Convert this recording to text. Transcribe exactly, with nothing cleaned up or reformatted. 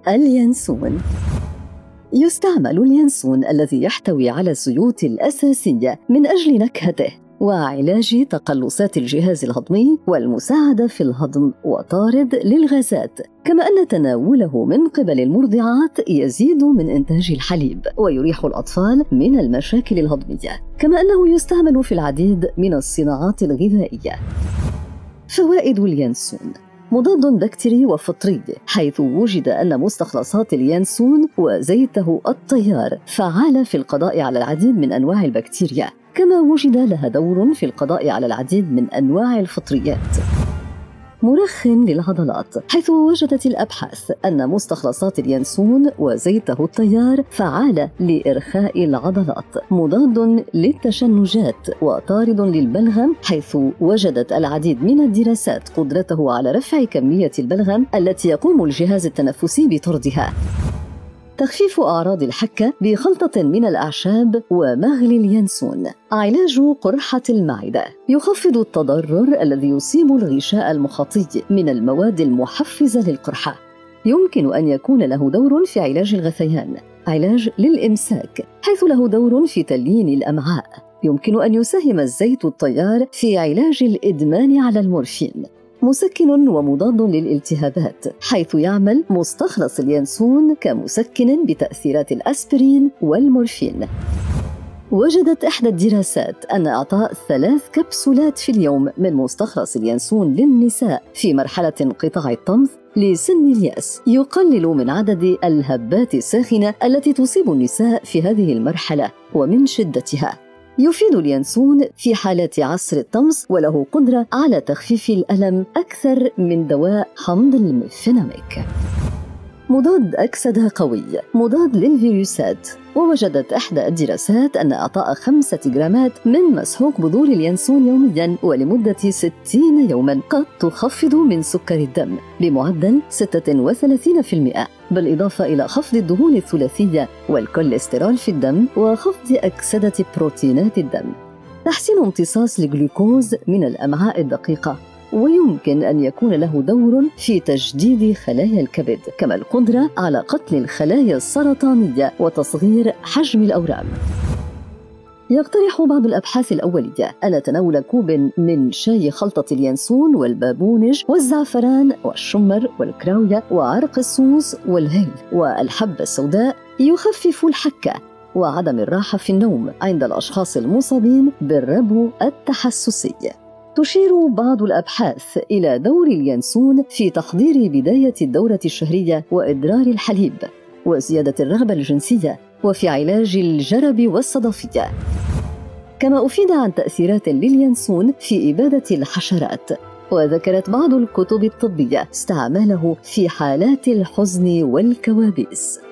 اليانسون. يستعمل اليانسون الذي يحتوي على الزيوت الأساسية من أجل نكهته وعلاج تقلصات الجهاز الهضمي والمساعدة في الهضم وطارد للغازات، كما أن تناوله من قبل المرضعات يزيد من إنتاج الحليب ويريح الأطفال من المشاكل الهضمية، كما أنه يستعمل في العديد من الصناعات الغذائية. فوائد اليانسون: مضاد بكتيري وفطري، حيث وجد أن مستخلصات اليانسون وزيته الطيار فعالة في القضاء على العديد من أنواع البكتيريا، كما وجد لها دور في القضاء على العديد من أنواع الفطريات. مرخٍ للعضلات، حيث وجدت الأبحاث أن مستخلصات اليانسون وزيته الطيار فعالة لإرخاء العضلات، مضاد للتشنجات وطارد للبلغم، حيث وجدت العديد من الدراسات قدرته على رفع كمية البلغم التي يقوم الجهاز التنفسي بطردها. تخفيف أعراض الحكة بخلطة من الأعشاب ومغلي اليانسون. علاج قرحة المعدة، يخفض التضرر الذي يصيب الغشاء المخاطي من المواد المحفزة للقرحة. يمكن أن يكون له دور في علاج الغثيان. علاج للإمساك، حيث له دور في تليين الأمعاء. يمكن أن يساهم الزيت الطيار في علاج الإدمان على المورفين. مسكن ومضاد للالتهابات، حيث يعمل مستخلص اليانسون كمسكن بتأثيرات الأسبرين والمورفين. وجدت إحدى الدراسات أن إعطاء ثلاث كبسولات في اليوم من مستخلص اليانسون للنساء في مرحلة انقطاع الطمث لسن اليأس يقلل من عدد الهبات الساخنة التي تصيب النساء في هذه المرحلة ومن شدتها. يفيد اليانسون في حالات عسر الطمس، وله قدرة على تخفيف الألم أكثر من دواء حمض الميفيناميك. مضاد أكسدة قوي، مضاد للفيروسات. ووجدت إحدى الدراسات أن إعطاء خمسة جرامات من مسحوق بذور اليانسون يومياً ولمدة ستين يوماً قد تخفض من سكر الدم بمعدل ستة وثلاثين بالمئة، بالإضافة إلى خفض الدهون الثلاثية والكوليسترول في الدم وخفض أكسدة بروتينات الدم. تحسين امتصاص الجلوكوز من الأمعاء الدقيقة، ويمكن أن يكون له دور في تجديد خلايا الكبد، كما القدرة على قتل الخلايا السرطانية وتصغير حجم الأورام. يقترح بعض الأبحاث الأولية أن تناول كوب من شاي خلطة اليانسون والبابونج والزعفران والشمر والكراوية وعرق السوس والهيل والحبة السوداء يخفف الحكة وعدم الراحة في النوم عند الأشخاص المصابين بالربو التحسسي. تشير بعض الأبحاث إلى دور اليانسون في تحضير بداية الدورة الشهرية وإدرار الحليب وزيادة الرغبة الجنسية وفي علاج الجرب والصدفية. كما أفيد عن تأثيرات لليانسون في إبادة الحشرات، وذكرت بعض الكتب الطبية استعماله في حالات الحزن والكوابيس.